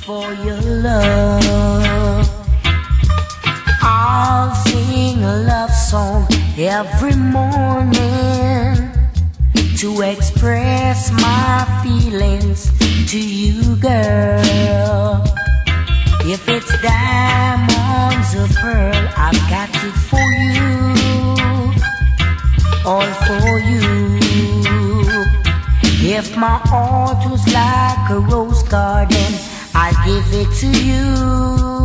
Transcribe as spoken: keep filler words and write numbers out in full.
for your love. I'll sing a love song every morning to express my feelings to you, girl. If it's diamonds or pearl, I've got it for you, all for you. If my heart was like a rose garden, I'll give it to you.